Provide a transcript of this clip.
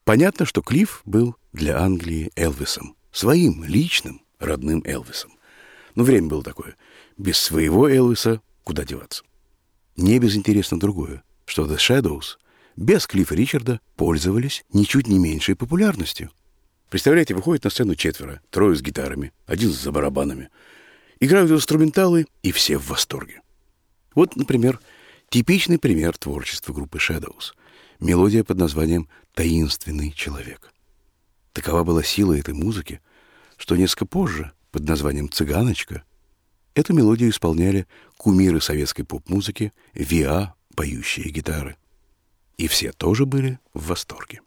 Понятно, что Клифф был для Англии Элвисом. Своим, личным, родным Элвисом. Но время было такое. Без своего Элвиса куда деваться? Не безинтересно другое, что The Shadows без Клиффа Ричарда пользовались ничуть не меньшей популярностью. Представляете, выходит на сцену 4, 3 с гитарами, 1 за барабанами. Играют инструменталы, и все в восторге. Вот, например, типичный пример творчества группы Shadows. Мелодия под названием «Таинственный человек». Такова была сила этой музыки, что несколько позже, под названием «Цыганочка», эту мелодию исполняли кумиры советской поп-музыки, V.A., поющие гитары. И все тоже были в восторге.